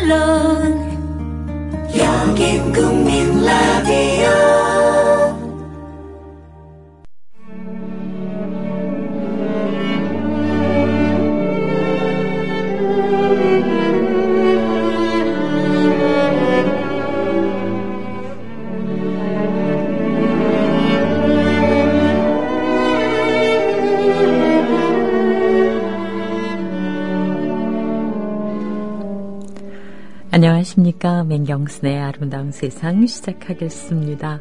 물론 여긴 국민 라디오. 안녕하십니까. 맹경순의 아름다운 세상 시작하겠습니다.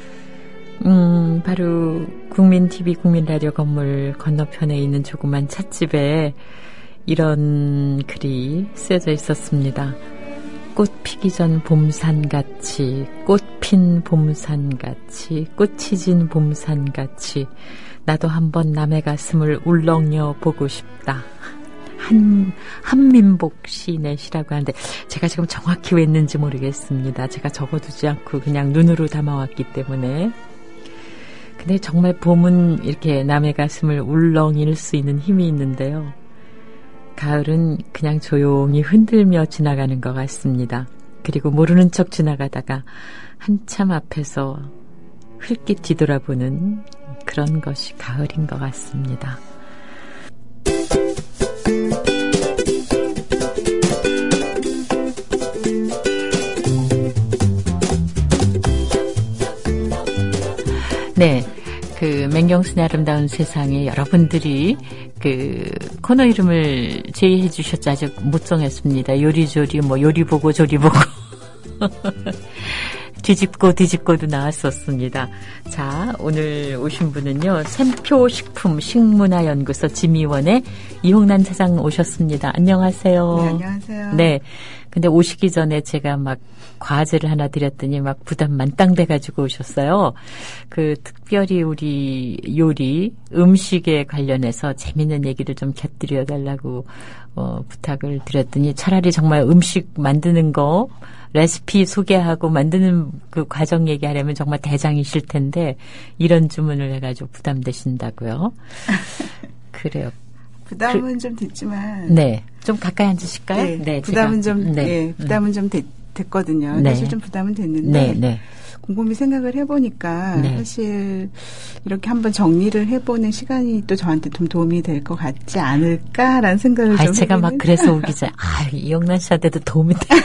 바로 국민TV 국민라디오 건물 건너편에 있는 조그만 찻집에 이런 글이 쓰여져 있었습니다. 꽃 피기 전 봄산같이, 꽃 핀 봄산같이, 꽃이 진 봄산같이 나도 한번 남의 가슴을 울렁여 보고 싶다. 한민복 시인의 시라고 하는데 제가 지금 정확히 왜 했는지 모르겠습니다. 제가 적어두지 않고 그냥 눈으로 담아왔기 때문에. 근데 정말 봄은 이렇게 남의 가슴을 울렁일 수 있는 힘이 있는데요. 가을은 그냥 조용히 흔들며 지나가는 것 같습니다. 그리고 모르는 척 지나가다가 한참 앞에서 흘낏 뒤돌아보는 그런 것이 가을인 것 같습니다. 네, 그 맹경순의 아름다운 세상에 여러분들이 그 코너 이름을 제의해 주셨죠. 아직 못 정했습니다. 요리조리 뭐 요리보고 조리보고 뒤집고도 나왔었습니다. 자, 오늘 오신 분은요, 샘표식품 식문화연구소 지미원의 이홍란 차장 오셨습니다. 안녕하세요. 네, 안녕하세요. 네. 근데 오시기 전에 제가 막 과제를 하나 드렸더니 막 부담 만땅 돼가지고 오셨어요. 그 특별히 우리 요리, 음식에 관련해서 재밌는 얘기를 좀 곁들여달라고 부탁을 드렸더니 차라리 정말 음식 만드는 거 레시피 소개하고 만드는 그 과정 얘기하려면 정말 대장이실 텐데 이런 주문을 해가지고 부담되신다고요. 그래요. 부담은 좀 됐지만. 네. 좀 가까이 앉으실까요? 네. 네, 부담은 제가, 좀, 네. 네. 부담은 좀 됐거든요. 네. 사실 좀 부담은 됐는데. 네, 네. 곰곰이 생각을 해보니까. 네. 사실 이렇게 한번 정리를 해보는 시간이 또 저한테 좀 도움이 될 것 같지 않을까라는 생각을 좀 제가 해보는. 막 그래서 오기 전에, 이영란 씨한테도 도움이 돼요.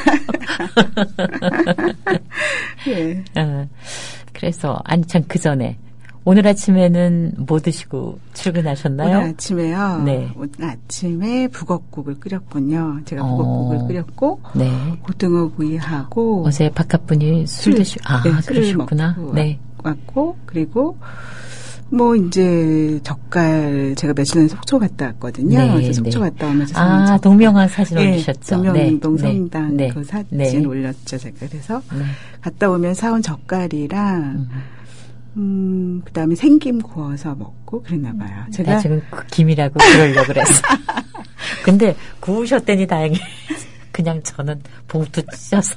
네. 그래서, 아니, 참, 그 전에. 오늘 아침에는 뭐 드시고 출근하셨나요? 오늘 아침에요. 네. 오늘 아침에 북엇국을 끓였군요. 제가 북엇국을 끓였고, 네. 고등어 구이하고, 어제 바깥분이 술 드시고, 네, 술을 그러셨구나. 먹고 네. 왔고, 그리고 뭐 이제 젓갈 제가 며칠 전에 속초 갔다 왔거든요. 네, 그래서 속초 갔다 오면서 동명항 사진 올리셨죠? 동명운동 네. 성당 네. 그 사진 네. 올렸죠. 제가 그래서 네. 갔다 오면 사온 젓갈이랑 그다음에 생김 구워서 먹고 그랬나 봐요. 제가 나 지금 그 김이라고 그러려고 그랬어. 근데 구우셨더니 다행히 그냥 저는 봉투 찢어서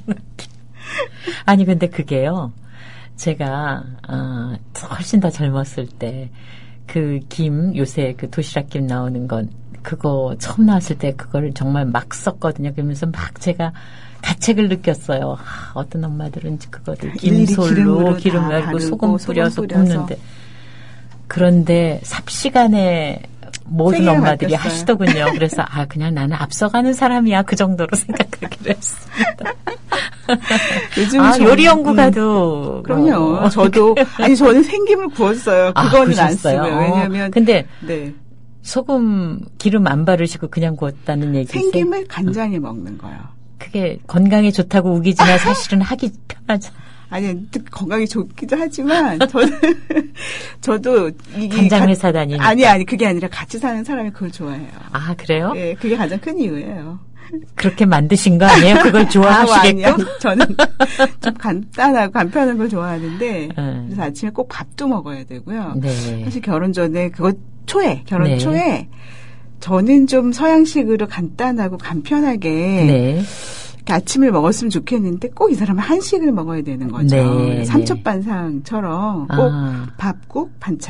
아니 근데 그게요. 제가 훨씬 더 젊었을 때 그 김 요새 그 도시락 김 나오는 건 그거 처음 나왔을 때 그걸 정말 막 썼거든요. 그러면서 막 제가 가책을 느꼈어요. 어떤 엄마들은 그거를 김솔로 기름 말고 소금 뿌려서 굽는데 그런데 삽시간에 모든 엄마들이 바뀌었어요. 하시더군요. 그래서 그냥 나는 앞서가는 사람이야 그 정도로 생각하기로 했습니다. 요즘 요리 연구가도 그럼요. 저도 저는 생김을 구웠어요. 그거는 안 쓰고요. 왜냐하면 근데 네. 소금 기름 안 바르시고 그냥 구웠다는 얘기죠. 생김을 간장에 먹는 거요. 그게 건강에 좋다고 우기지만 사실은 하기 편하죠. 아니 건강에 좋기도 하지만 저도 이게 간장 회사 다니니까 아니 그게 아니라 같이 사는 사람이 그걸 좋아해요. 그래요? 네, 그게 가장 큰 이유예요. 그렇게 만드신 거 아니에요? 그걸 좋아하시게끔? 아니요. 저는 좀 간단하고 간편한 걸 좋아하는데 그래서 아침에 꼭 밥도 먹어야 되고요. 네. 사실 결혼 전에 결혼 네. 초에 저는 좀 서양식으로 간단하고 간편하게 네. 아침을 먹었으면 좋겠는데 꼭 이 사람은 한식을 먹어야 되는 거죠. 네, 삼첩반상처럼 꼭 밥국, 반찬.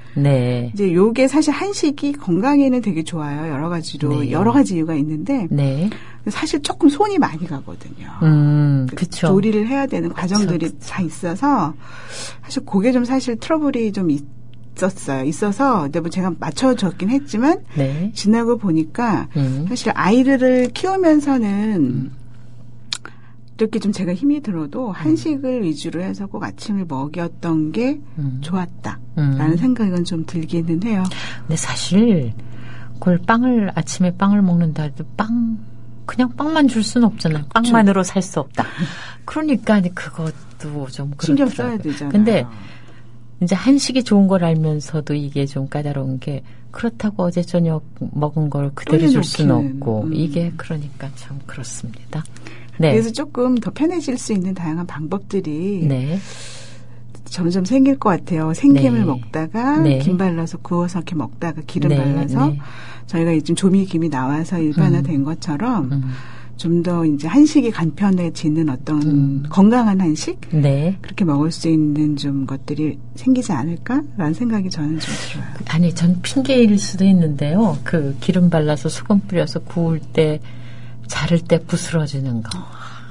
네. 이제 요게 사실 한식이 건강에는 되게 좋아요. 여러 가지로 네. 여러 가지 이유가 있는데 네. 사실 조금 손이 많이 가거든요. 그렇죠. 조리를 해야 되는 과정들이 그쵸. 다 있어서 사실 그게 좀 사실 트러블이 좀 있어서 근데 뭐 제가 맞춰줬긴 했지만 네. 지나고 보니까 사실 아이들을 키우면서는 이렇게 좀 제가 힘이 들어도 한식을 위주로 해서 꼭 아침을 먹였던 게 좋았다라는 생각은 좀 들기는 해요. 근데 사실 그걸 아침에 빵을 먹는다 해도 그냥 빵만 줄 수는 없잖아요. 빵만으로 살 수 없다. 그러니까 그것도 좀 신경 그렇더라고요. 써야 되잖아요. 근데 이제 한식이 좋은 걸 알면서도 이게 좀 까다로운 게 그렇다고 어제 저녁 먹은 걸 그대로 줄 수는 없고 이게 그러니까 참 그렇습니다. 네. 그래서 조금 더 편해질 수 있는 다양한 방법들이 네. 점점 생길 것 같아요. 생김을 네. 먹다가 네. 김 발라서 구워서 이렇게 먹다가 기름 네. 발라서 네. 저희가 요즘 조미김이 나와서 일반화된 것처럼 좀 더 이제 한식이 간편해지는 어떤 건강한 한식 네. 그렇게 먹을 수 있는 좀 것들이 생기지 않을까라는 생각이 저는 좀 들어요. 아니, 전 핑계일 수도 있는데요. 그 기름 발라서 소금 뿌려서 구울 때 자를 때 부스러지는 거.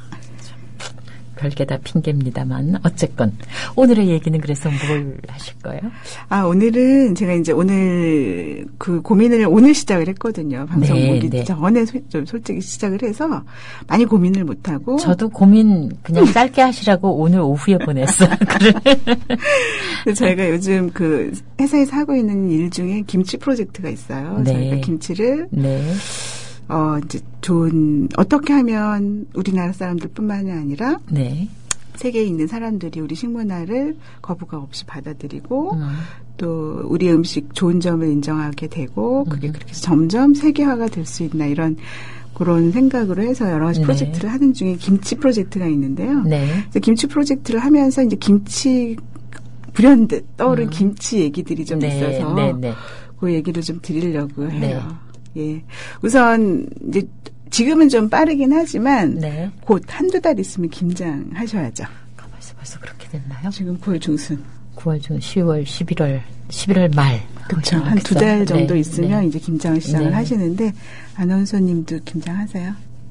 별게 다 핑계입니다만 어쨌건 오늘의 얘기는 그래서 뭘 하실 거예요? 오늘은 제가 이제 오늘 그 고민을 오늘 시작을 했거든요. 방송 오기 전에 좀 솔직히 시작을 해서 많이 고민을 못 하고 저도 고민 그냥 짧게 하시라고 오늘 오후에 보냈어요. 그래서 저희가 요즘 그 회사에서 하고 있는 일 중에 김치 프로젝트가 있어요. 네. 저희가 김치를 네. 이제 어떻게 하면 우리나라 사람들뿐만이 아니라 네. 세계에 있는 사람들이 우리 식문화를 거부감 없이 받아들이고 또 우리의 음식 좋은 점을 인정하게 되고 그게 그렇게 해서 점점 세계화가 될 수 있나 이런 그런 생각으로 해서 여러 가지 프로젝트를 하는 중에 김치 프로젝트가 있는데요. 네. 그래서 김치 프로젝트를 하면서 이제 김치 불현듯 떠오른 김치 얘기들이 좀 있어서 그 얘기를 좀 드리려고 해요. 예. 우선, 이제, 지금은 좀 빠르긴 하지만, 곧 한두 달 있으면 김장하셔야죠. 벌써 그렇게 됐나요? 지금 9월 중순. 9월 중 10월, 11월 말. 그렇죠. 한 두 달 정도 있으면 이제 김장을 시작을 하시는데, 아나운서님도 김장하세요?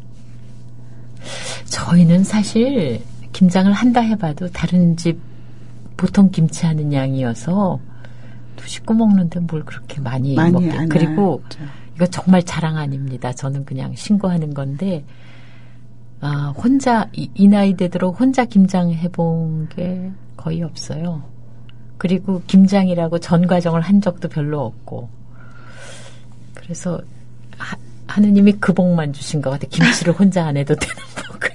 저희는 사실, 김장을 한다 해봐도 다른 집 보통 김치하는 양이어서, 두 식구 먹는데 뭘 그렇게 많이 먹게. 그리고, 이거 정말 자랑 아닙니다. 저는 그냥 신고하는 건데, 혼자, 이 나이 되도록 혼자 김장 해본 게 거의 없어요. 그리고 김장이라고 전 과정을 한 적도 별로 없고. 그래서, 하느님이 그 복만 주신 것 같아요. 김치를 혼자 안 해도 되는 복을.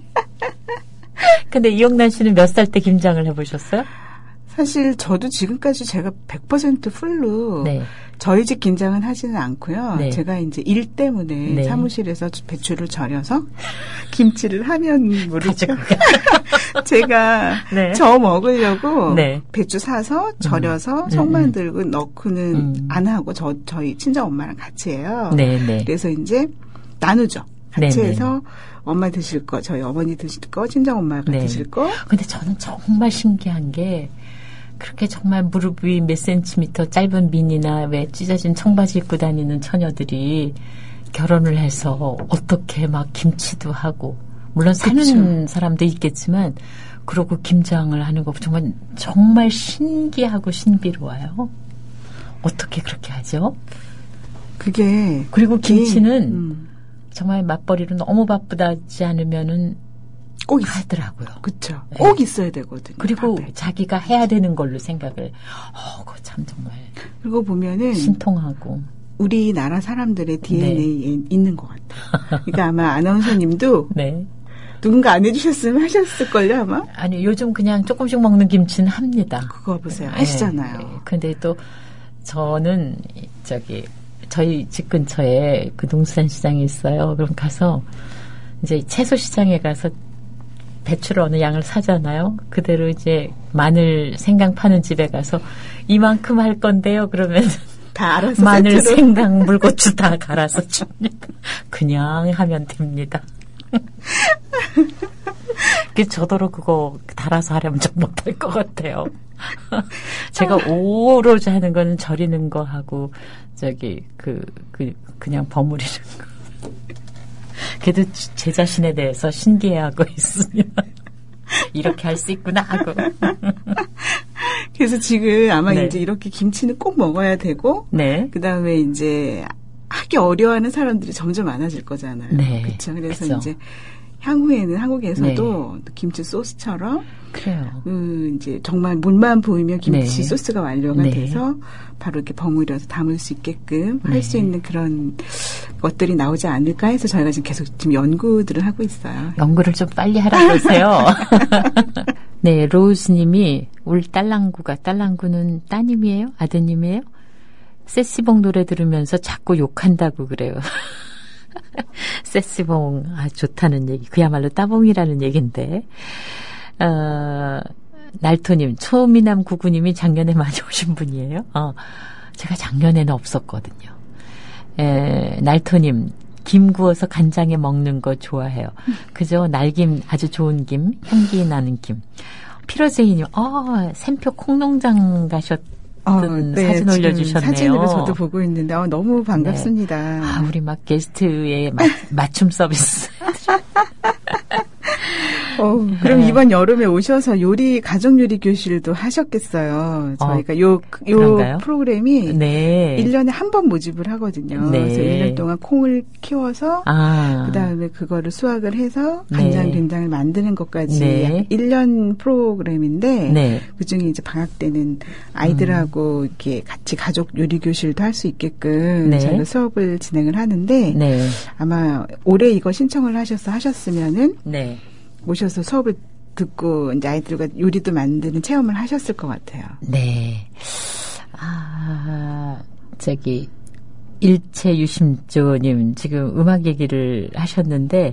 근데 이영란 씨는 몇 살 때 김장을 해보셨어요? 사실 저도 지금까지 제가 100% 풀로 저희 집 김장은 하지는 않고요. 제가 이제 일 때문에 사무실에서 배추를 절여서 김치를 하면 모르죠. 제가 저 먹으려고 배추 사서 절여서 손만 들고 넣고는 안 하고 저희 친정 엄마랑 같이 해요. 그래서 이제 나누죠. 같이 해서 엄마 드실 거, 저희 어머니 드실 거, 친정 엄마가 드실 거. 근데 저는 정말 신기한 게 그렇게 정말 무릎 위 몇 센티미터 짧은 미니나 왜 찢어진 청바지 입고 다니는 처녀들이 결혼을 해서 어떻게 막 김치도 하고 물론 사는 사람도 있겠지만 그러고 김장을 하는 거 정말 신기하고 신비로워요. 어떻게 그렇게 하죠? 그게 그리고 김치는 정말 맞벌이로 너무 바쁘다지 않으면은 꼭 하더라고요. 그렇죠. 꼭 있어야 되거든요. 그리고 자기가 해야 되는 걸로 생각을. 그거 참 정말. 그리고 보면은 신통하고. 우리나라 사람들의 DNA에 있는 것 같아요. 그러니까 아마 아나운서님도 누군가 안 해주셨으면 하셨을걸요 아마. 아니 요즘 그냥 조금씩 먹는 김치는 합니다. 그거 보세요. 하시잖아요. 근데 또 저는 저희 집 근처에 그 농수산시장이 있어요. 그럼 가서 이제 채소 시장에 가서 배추를 어느 양을 사잖아요. 그대로 이제 마늘, 생강 파는 집에 가서 이만큼 할 건데요. 그러면 다 알아서 마늘, 생강, 물고추 다 갈아서 줍니다. 그냥 하면 됩니다. 저더러 그거 달아서 하려면 좀 못할 것 같아요. 제가 오로 하는 거는 절이는 거 하고, 그냥 버무리는 거. 그래도 제 자신에 대해서 신기해하고 있으면, 이렇게 할 수 있구나 하고. 그래서 지금 아마 네. 이제 이렇게 김치는 꼭 먹어야 되고, 네. 그 다음에 이제 하기 어려워하는 사람들이 점점 많아질 거잖아요. 네. 그렇죠. 그래서 그쵸. 이제 향후에는 한국에서도 네. 김치 소스처럼 그래요. 이제 정말 물만 보이면 김치 네. 소스가 완료가 네. 돼서 바로 이렇게 버무려서 담을 수 있게끔 네. 할 수 있는 그런 것들이 나오지 않을까 해서 저희가 지금 연구들을 하고 있어요. 연구를 좀 빨리 하라고 그러세요. 네, 로우스님이 우리 딸랑구는 따님이에요? 아드님이에요? 세시봉 노래 들으면서 자꾸 욕한다고 그래요. 세시봉, 좋다는 얘기. 그야말로 따봉이라는 얘기인데. 날토님, 초미남 구구님이 작년에 많이 오신 분이에요. 제가 작년에는 없었거든요. 날토님, 김 구워서 간장에 먹는 거 좋아해요. 그죠? 날김, 아주 좋은 김, 향기 나는 김. 피로제이님, 샘표 콩농장 네, 사진 올려주셨네요. 사진으로 저도 보고 있는데 너무 반갑습니다. 네. 우리 막 게스트의 맞춤 서비스. 그럼 이번 여름에 오셔서 가정 요리 교실도 하셨겠어요. 저희가 요 프로그램이 네. 1년에 한 번 모집을 하거든요. 네. 그래서 1년 동안 콩을 키워서 그다음에 그거를 수확을 해서 간장 네. 된장을 만드는 것까지 네. 1년 프로그램인데 네. 그중에 이제 방학 때는 아이들하고 이렇게 같이 가족 요리 교실도 할 수 있게끔 네. 저희가 수업을 진행을 하는데 네. 아마 올해 이거 신청을 하셨으면은 네. 오셔서 수업을 듣고 이제 아이들과 요리도 만드는 체험을 하셨을 것 같아요. 네. 일체유심조님 지금 음악 얘기를 하셨는데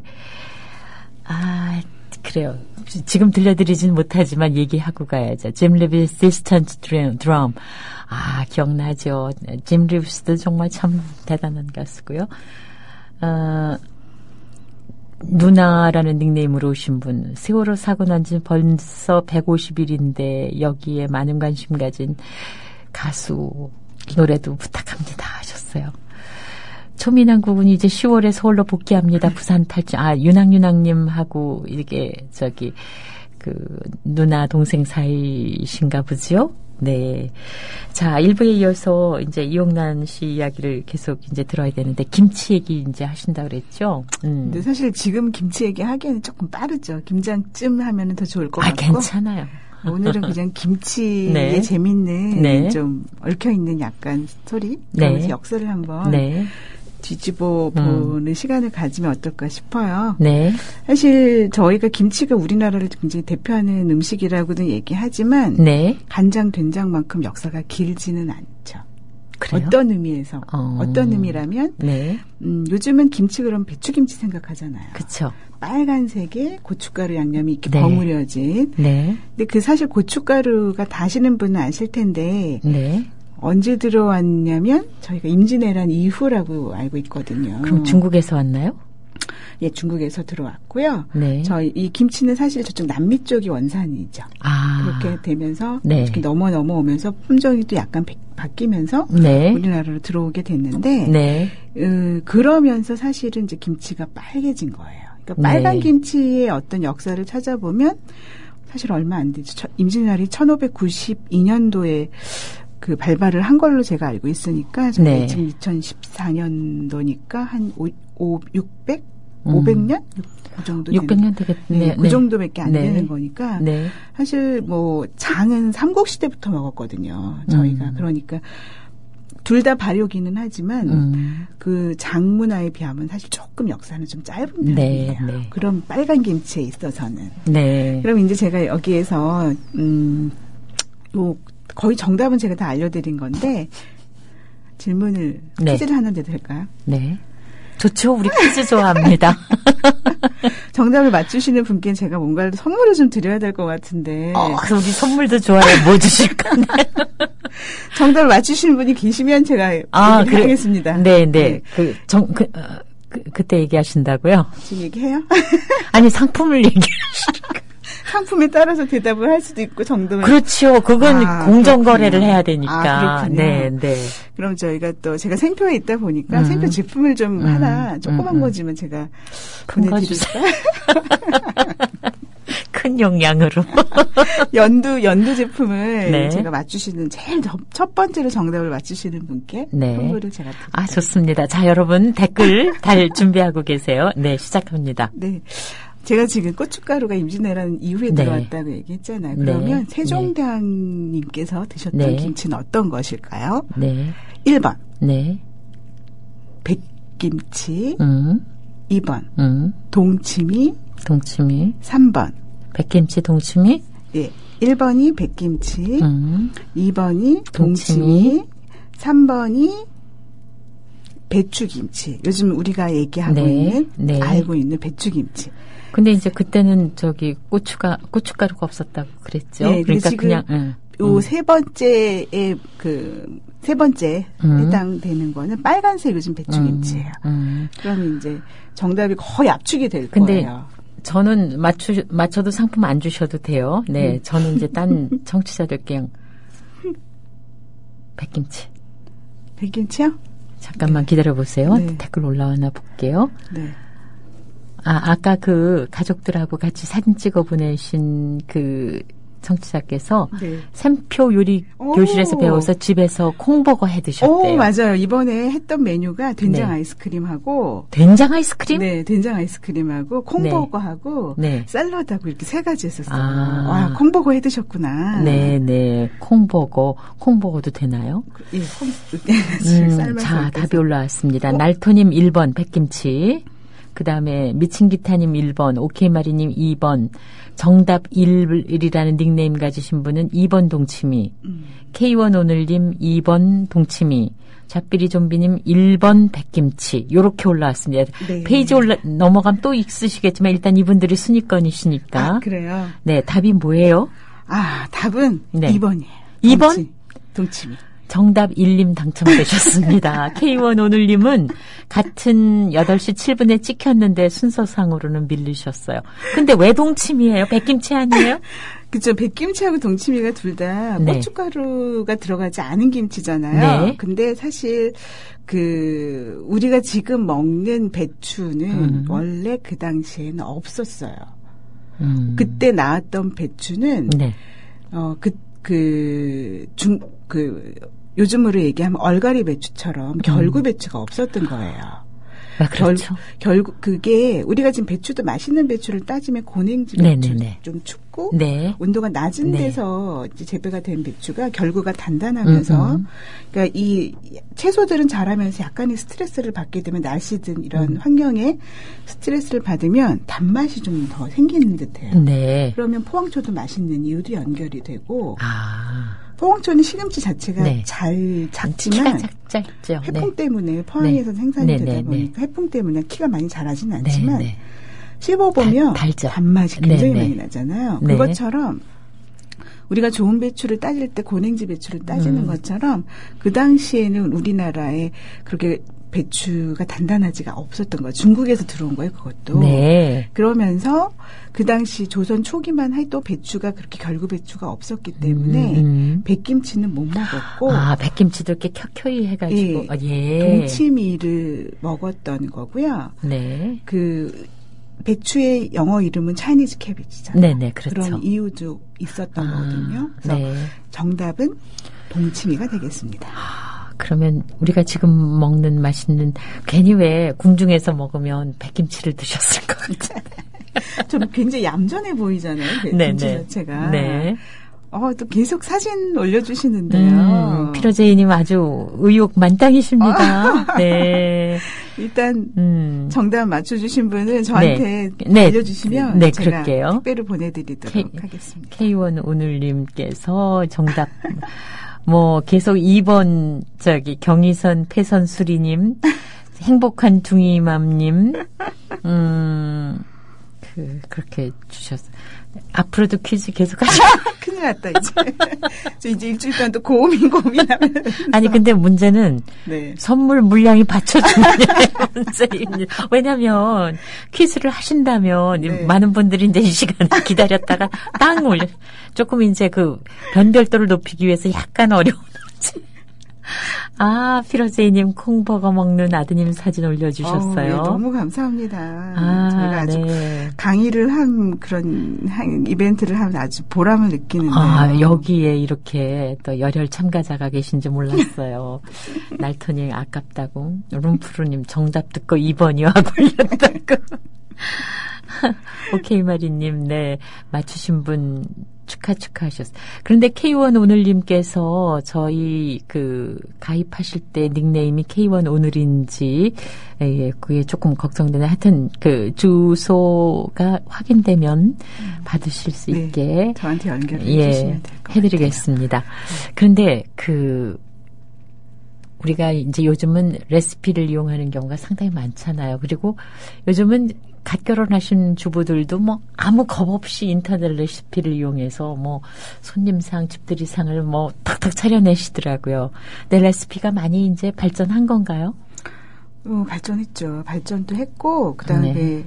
그래요. 지금 들려드리진 못하지만 얘기하고 가야죠. 짐 리비스 디스턴트 드럼. 기억나죠. 짐 리비스도 정말 참 대단한 가수고요. 누나라는 닉네임으로 오신 분, 세월호 사고 난 지 벌써 150일인데 여기에 많은 관심 가진 가수 노래도 부탁합니다 하셨어요. 초미남 구군이 이제 10월에 서울로 복귀합니다. 부산 탈출. 유낭님하고 이게 누나 동생 사이신가 보죠? 네. 자, 1부에 이어서 이제 이용란 씨 이야기를 계속 이제 들어야 되는데, 김치 얘기 이제 하신다 그랬죠? 근데 사실 지금 김치 얘기 하기에는 조금 빠르죠. 김장쯤 하면은 더 좋을 것 같고. 괜찮아요. 오늘은 그냥 김치의 네. 재밌는 네. 좀 얽혀있는 약간 스토리? 그러면서 네. 역사를 한번 네. 뒤집어 보는 시간을 가지면 어떨까 싶어요. 네. 사실 저희가 김치가 우리나라를 굉장히 대표하는 음식이라고는 얘기하지만 네. 간장, 된장만큼 역사가 길지는 않죠. 그래요? 어떤 의미에서 어떤 의미라면 네. 요즘은 김치 그럼 배추김치 생각하잖아요. 그렇죠. 빨간색의 고춧가루 양념이 이렇게 네. 버무려진. 네. 근데 그 사실 고춧가루가 다시는 분은 아실 텐데. 네. 언제 들어왔냐면 저희가 임진왜란 이후라고 알고 있거든요. 그럼 중국에서 왔나요? 예, 중국에서 들어왔고요. 네. 저희 이 김치는 사실 저쪽 남미 쪽이 원산이죠. 그렇게 되면서 네. 이렇게 넘어오면서 품종이 또 약간 바뀌면서 네. 우리나라로 들어오게 됐는데 네. 그러면서 사실은 이제 김치가 빨개진 거예요. 그러니까 빨간 네. 김치의 어떤 역사를 찾아보면 사실 얼마 안 되죠. 임진왜란이 1592년도에 그 발발을 한 걸로 제가 알고 있으니까 네. 지금 2014년도니까 한 500년? 그 정도 600년 되겠네. 네, 그 정도밖에 안 되는 거니까 네. 사실 뭐 장은 삼국시대부터 먹었거든요. 저희가 그러니까 둘 다 발효기는 하지만 그 장 문화에 비하면 사실 조금 역사는 좀 짧은 편이에요. 네, 네. 그럼 빨간 김치에 있어서는. 네. 그럼 이제 제가 여기에서 거의 정답은 제가 다 알려드린 건데 질문을 네. 퀴즈를 하나 내도 될까요? 네. 좋죠. 우리 퀴즈 좋아합니다. 정답을 맞추시는 분께 제가 뭔가를 선물을 좀 드려야 될 것 같은데. 우리 선물도 좋아요. 뭐 주실 건가요? 정답을 맞추시는 분이 계시면 제가 얘기하겠습니다. 네. 그때 얘기하신다고요? 지금 얘기해요? 아니 상품을 얘기하시는 상품에 따라서 대답을 할 수도 있고 정도면. 그렇죠. 그건 공정거래를 해야 되니까. 그렇군요. 네, 네. 그럼 저희가 또 제가 생표에 있다 보니까 생표 제품을 좀 하나 조그만 거지만 제가 보내드릴까요? 큰 용량으로. 연두 제품을 네. 제가 맞추시는 제일 첫 번째로 정답을 맞추시는 분께 네. 선물을 제가 드릴게요. 아, 좋습니다. 자, 여러분 댓글 달 준비하고 계세요. 네, 시작합니다. 네. 제가 지금 고춧가루가 임진왜란 이후에 네. 들어왔다고 얘기했잖아요. 그러면 네. 세종대왕님께서 드셨던 네. 김치는 어떤 것일까요? 네. 1번 네. 백김치, 2번 동치미, 3번 백김치 동치미, 네, 1번이 백김치, 2번이 동치미, 3번이 배추김치. 요즘 우리가 얘기하고 네, 있는 네. 알고 있는 배추김치. 근데 이제 그때는 저기 고춧가루가 없었다고 그랬죠. 네, 그러니까 지금 그냥 요 세 번째에 세 번째 해당되는 거는 빨간색 요즘 배추김치예요. 그러면 이제 정답이 거의 압축이 될 근데 거예요. 저는 맞춰도 상품 안 주셔도 돼요. 네, 저는 이제 딴 청취자들 그냥 백김치. 백김치요? 잠깐만 기다려 보세요. 네. 댓글 올라와나 볼게요. 네. 아까 그 가족들하고 같이 사진 찍어 보내신 그 청취자께서 네. 샘표 요리 교실에서 배워서 집에서 콩버거 해 드셨대요. 오, 맞아요. 이번에 했던 메뉴가 된장 네. 아이스크림하고 된장 아이스크림? 네, 된장 아이스크림하고 콩버거하고 네. 샐러드하고 이렇게 세 가지 했었어요. 아. 와, 콩버거 해 드셨구나. 네, 네. 콩버거도 되나요? 예, 삶아서 자, 이렇게 답이 올라왔습니다. 날토님 1번 백김치. 그 다음에 미친기타님 1번, 오케이마리님 2번, 정답 1이라는 닉네임 가지신 분은 2번 동치미, K1 오늘님 2번 동치미, 잡비리 좀비님 1번 백김치, 요렇게 올라왔습니다. 네. 페이지 넘어가면 또 있으시겠지만 일단 이분들이 순위권이시니까. 아, 그래요? 네, 답이 뭐예요? 아, 답은 네. 2번이에요. 2번? 동치미. 정답 1님 당첨되셨습니다. K1 오늘님은 같은 8시 7분에 찍혔는데 순서상으로는 밀리셨어요. 근데 왜 동치미예요? 백김치 아니에요? 그죠. 백김치하고 동치미가 둘 다 네. 고춧가루가 들어가지 않은 김치잖아요. 네. 근데 사실 우리가 지금 먹는 배추는 원래 그 당시에는 없었어요. 그때 나왔던 배추는 네. 요즘으로 얘기하면 얼갈이 배추처럼 결구 배추가 없었던 거예요. 아, 그렇죠. 결국 그게 우리가 지금 배추도 맛있는 배추를 따지면 고냉지 배추 네네네. 좀 춥고 네. 온도가 낮은 네. 데서 이제 재배가 된 배추가 결구가 단단하면서 그러니까 이 채소들은 자라면서 약간의 스트레스를 받게 되면 날씨든 이런 환경에 스트레스를 받으면 단맛이 좀 더 생기는 듯해요. 네. 그러면 포항초도 맛있는 이유도 연결이 되고 포항초는 시금치 자체가 네. 잘 작지만 키가 짧죠. 해풍 네. 때문에 포항에서 네. 생산이 네, 되다 네, 보니까 해풍 때문에 키가 많이 자라진 네, 않지만 네. 씹어보면 달죠. 단맛이 굉장히 네, 네. 많이 나잖아요. 네. 그것처럼 우리가 좋은 배추를 따질 때 고냉지 배추를 따지는 것처럼 그 당시에는 우리나라에 그렇게 배추가 단단하지가 없었던 거예요. 중국에서 들어온 거예요, 그것도. 네. 그러면서 그 당시 조선 초기만 해도 배추가 그렇게 결구 배추가 없었기 때문에 백김치는 못 먹었고. 백김치도 이렇게 켜켜이 해가지고. 예. 동치미를 먹었던 거고요. 네. 배추의 영어 이름은 차이니즈 캐비지잖아요. 네네, 그렇죠. 그런 이유도 있었던 거거든요. 그래서 네. 정답은 동치미가 되겠습니다. 그러면 우리가 지금 먹는 맛있는 괜히 왜 궁중에서 먹으면 백김치를 드셨을 것 같아요. 좀 굉장히 얌전해 보이잖아요. 네, 김치 네. 자체가. 네. 또 계속 사진 올려주시는데요. 피로제이님 아주 의욕 만땅이십니다. 네. 일단 정답 맞춰주신 분은 저한테 알려주시면 네, 제가 그럴게요. 택배를 보내드리도록 하겠습니다. K1 오늘님께서 정답 계속 2번 경의선 패선수리님 행복한 둥이맘님 그렇게 주셨어요. 앞으로도 퀴즈 계속 하시고. 큰일 났다, 이제. 저 이제 일주일 동안 또 고민하면. 아니, 근데 문제는 네. 선물 물량이 받쳐주느냐의 문제입니다. 왜냐면 퀴즈를 하신다면 네. 많은 분들이 이제 이 시간을 기다렸다가 땅 올려. 조금 이제 그 변별도를 높이기 위해서 약간 어려운 문제. 아, 피로제이님 콩버거 먹는 아드님 사진 올려주셨어요. 네, 너무 감사합니다. 저희가 아주 네. 강의를 한 그런 이벤트를 하면 아주 보람을 느끼는데. 아, 여기에 이렇게 또 열혈 참가자가 계신지 몰랐어요. 날토님 아깝다고. 룸프루님 정답 듣고 2번이요 하고 올렸다고. 오케이 마리님, 네. 맞추신 분 축하하셨어요. 그런데 K1 오늘님께서 저희 가입하실 때 닉네임이 K1 오늘인지, 예, 그게 조금 걱정되네. 하여튼 주소가 확인되면 받으실 수 있게. 네, 저한테 연결해 주시면 될 것 같아요. 해드리겠습니다. 그런데 우리가 이제 요즘은 레시피를 이용하는 경우가 상당히 많잖아요. 그리고 요즘은 갓 결혼하신 주부들도 뭐 아무 겁 없이 인터넷 레시피를 이용해서 뭐 손님상 집들이상을 뭐 탁탁 차려내시더라고요. 내 레시피가 많이 이제 발전한 건가요? 발전했죠. 발전도 했고 그다음에 네.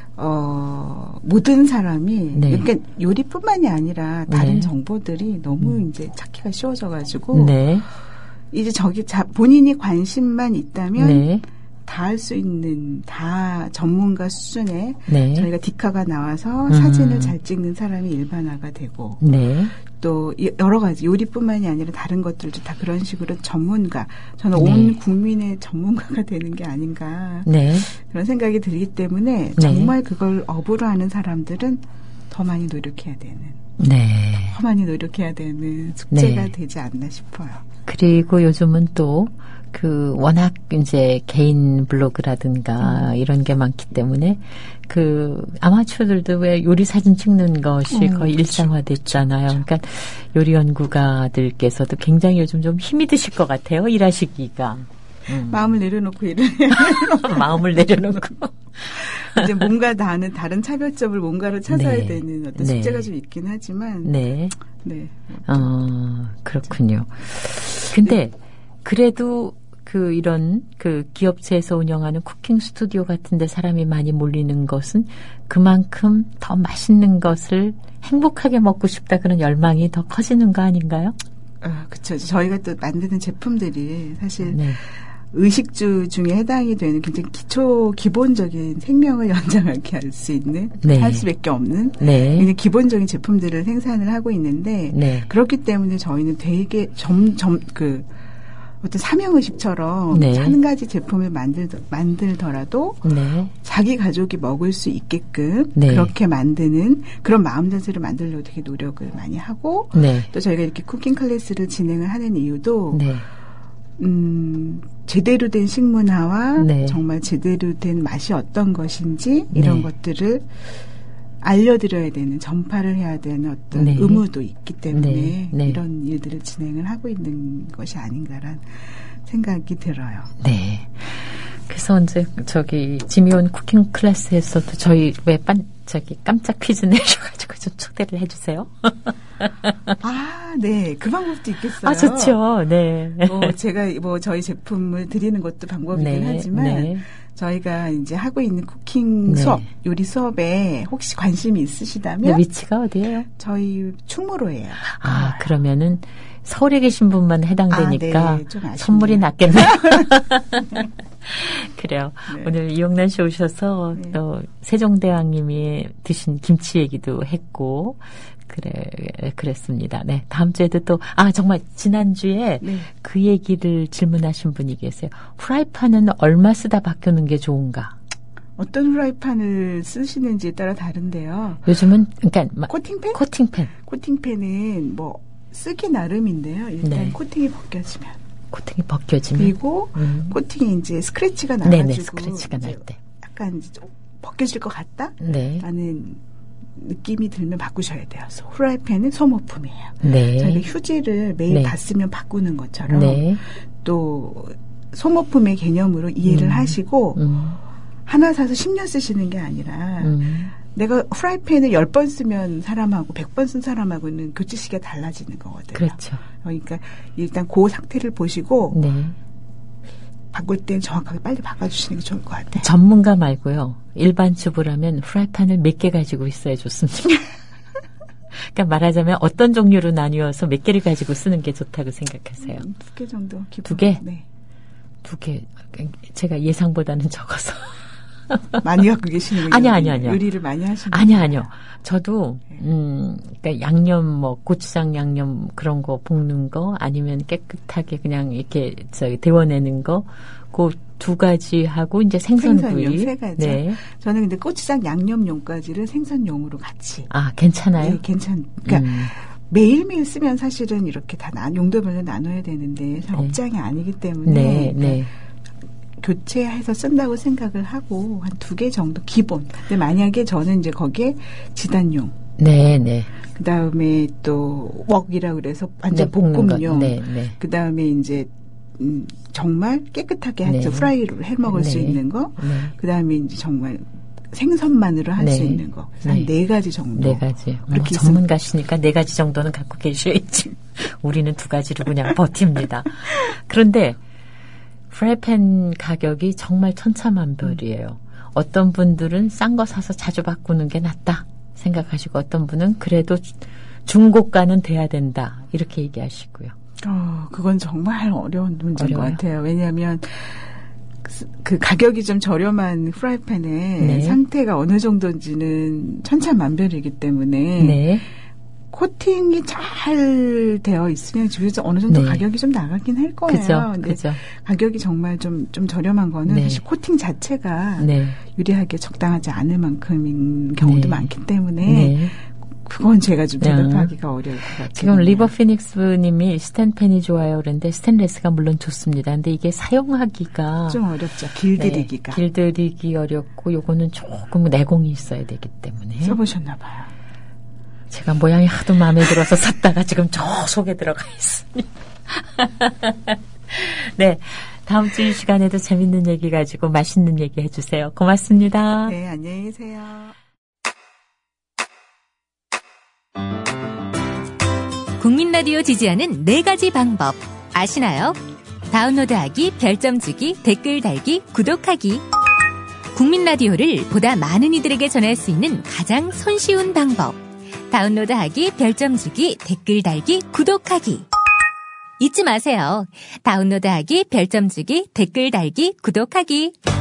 모든 사람이 네. 그러니까 요리뿐만이 아니라 다른 네. 정보들이 너무 이제 찾기가 쉬워져가지고 네. 이제 본인이 관심만 있다면. 네. 다 할 수 있는 다 전문가 수준의 네. 저희가 디카가 나와서 사진을 잘 찍는 사람이 일반화가 되고 네. 또 여러 가지 요리뿐만이 아니라 다른 것들도 다 그런 식으로 전문가 저는 네. 온 국민의 전문가가 되는 게 아닌가 네. 그런 생각이 들기 때문에 정말 그걸 업으로 하는 사람들은 더 많이 노력해야 되는 네. 더 많이 노력해야 되는 숙제가 네. 되지 않나 싶어요. 그리고 요즘은 또 워낙 이제 개인 블로그라든가 이런 게 많기 때문에 아마추어들도 왜 요리 사진 찍는 것이 거의 그렇죠. 일상화됐잖아요. 그렇죠. 그러니까 요리 연구가들께서도 굉장히 요즘 좀 힘이 드실 것 같아요. 일하시기가. 마음을 내려놓고 일을 마음을 내려놓고. 이제 뭔가 다른 차별점을 뭔가를 찾아야 네. 되는 어떤 숙제가 네. 좀 있긴 하지만. 네. 네. 그렇군요. 근데 네. 그래도 이런 기업체에서 운영하는 쿠킹 스튜디오 같은 데 사람이 많이 몰리는 것은 그만큼 더 맛있는 것을 행복하게 먹고 싶다 그런 열망이 더 커지는 거 아닌가요? 그렇죠. 저희가 또 만드는 제품들이 사실 네. 의식주 중에 해당이 되는 굉장히 기본적인 생명을 연장하게 할 수 있는 네. 할 수밖에 없는 네. 굉장히 기본적인 제품들을 생산을 하고 있는데 네. 그렇기 때문에 저희는 되게 어떤 삼형의식처럼 네. 한 가지 제품을 만들더라도 네. 자기 가족이 먹을 수 있게끔 네. 그렇게 만드는 그런 마음 자세를 만들려고 되게 노력을 많이 하고 네. 또 저희가 이렇게 쿠킹 클래스를 진행을 하는 이유도 네. 제대로 된 식문화와 네. 정말 제대로 된 맛이 어떤 것인지 이런 네. 것들을 알려드려야 되는 전파를 해야 되는 어떤 네. 의무도 있기 때문에 네. 네. 이런 일들을 진행을 하고 있는 것이 아닌가라는 생각이 들어요. 네. 그래서 이제 지미온 쿠킹 클래스에서도 저희 왜 깜짝 퀴즈 내셔가지고 좀 초대를 해주세요. 네. 그 방법도 있겠어요. 좋죠. 네. 제가 저희 제품을 드리는 것도 방법이긴 네. 하지만 네. 저희가 이제 하고 있는 쿠킹 네. 수업, 요리 수업에 혹시 관심이 있으시다면 위치가 어디예요? 저희 충무로예요. 그러면은 서울에 계신 분만 해당되니까 네. 좀 선물이 낫겠네요. 그래요. 네. 오늘 이용란 씨 오셔서 네. 또 세종대왕님이 드신 김치 얘기도 했고 그랬습니다. 네. 다음 주에도 또 정말 지난주에 네. 그 얘기를 질문하신 분이 계세요. 프라이팬은 얼마 쓰다 바꾸는 게 좋은가? 어떤 프라이팬을 쓰시는지에 따라 다른데요. 요즘은 그러니까 코팅팬? 코팅팬은 쓰기 나름인데요. 일단 네. 코팅이 벗겨지면 그리고 코팅이 이제 스크래치가 나가지고 네네, 스크래치가 날 때 약간 이제 좀 벗겨질 것 같다? 네. 라는 느낌이 들면 바꾸셔야 돼요. 프라이팬은 소모품이에요. 네. 저희가 휴지를 매일 네. 다 쓰면 바꾸는 것처럼 네. 또 소모품의 개념으로 이해를 하시고 하나 사서 10년 쓰시는 게 아니라 내가 프라이팬을 10번 쓰면 사람하고 100번 쓴 사람하고는 교체 시기가 달라지는 거거든요. 그렇죠. 그러니까 일단 그 상태를 보시고 네. 바꿀 땐 정확하게 빨리 바꿔주시는 게 좋을 것 같아요. 전문가 말고요. 일반 주부라면 프라이팬을 몇 개 가지고 있어야 좋습니다. 그러니까 말하자면 어떤 종류로 나뉘어서 몇 개를 가지고 쓰는 게 좋다고 생각하세요? 2개 정도. 기본. 2개? 네. 2개. 제가 예상보다는 적어서. 많이 갖고 계시는 거예요? 아니요. 요리를 많이 하시는 거예요? 아니요. 저도 그러니까 양념 뭐 고추장 양념 그런 거 볶는 거 아니면 깨끗하게 그냥 이렇게 데워내는 거 그 2가지 하고 이제 생선구이 3가지. 네. 저는 근데 고추장 양념용까지를 생선용으로 같이. 아, 괜찮아요? 네, 그러니까 매일매일 쓰면 사실은 이렇게 다 용도별로 나눠야 되는데 잘 업장이 아니기 때문에 네. 교체해서 쓴다고 생각을 하고 한 2개 정도 기본. 근데 만약에 저는 이제 거기에 지단용. 네. 그다음에 또 웍이라고 그래서 완전 볶음용. 네. 그다음에 이제 정말 깨끗하게 해서 프라이를 해 먹을 수 있는 거. 그다음에 이제 정말 생선만으로 할 수 있는 거. 그래서 한 4가지 정도. 4가지. 전문가시니까 4가지 정도는 갖고 계셔야지. 우리는 2가지로 그냥 버팁니다. 그런데 프라이팬 가격이 정말 천차만별이에요. 어떤 분들은 싼 거 사서 자주 바꾸는 게 낫다 생각하시고 어떤 분은 그래도 중고가는 돼야 된다 이렇게 얘기하시고요. 그건 정말 어려운 문제인 것 같아요. 왜냐하면 그 가격이 좀 저렴한 프라이팬의 상태가 어느 정도인지는 천차만별이기 때문에 코팅이 잘 되어 있으면 집에서 어느 정도 가격이 좀 나가긴 할 거예요. 그죠. 가격이 정말 좀 저렴한 거는 사실 코팅 자체가 유리하게 적당하지 않을 만큼인 경우도 많기 때문에 그건 제가 좀 대답하기가 어려울 것 같아요. 지금 리버 피닉스 님이 스탠팬이 좋아요. 그런데 스테인레스가 물론 좋습니다. 근데 이게 사용하기가 좀 어렵죠. 길들이기가. 길들이기 어렵고 요거는 조금 내공이 있어야 되기 때문에. 써보셨나 봐요. 제가 모양이 하도 마음에 들어서 샀다가 지금 저 속에 들어가 있습니다. 네. 다음 주 이 시간에도 재밌는 얘기 가지고 맛있는 얘기 해주세요. 고맙습니다. 네, 안녕히 계세요. 국민 라디오 지지하는 4가지 방법 아시나요? 다운로드하기, 별점 주기, 댓글 달기, 구독하기. 국민 라디오를 보다 많은 이들에게 전할 수 있는 가장 손쉬운 방법. 다운로드하기, 별점 주기, 댓글 달기, 구독하기. 잊지 마세요. 다운로드하기, 별점 주기, 댓글 달기, 구독하기.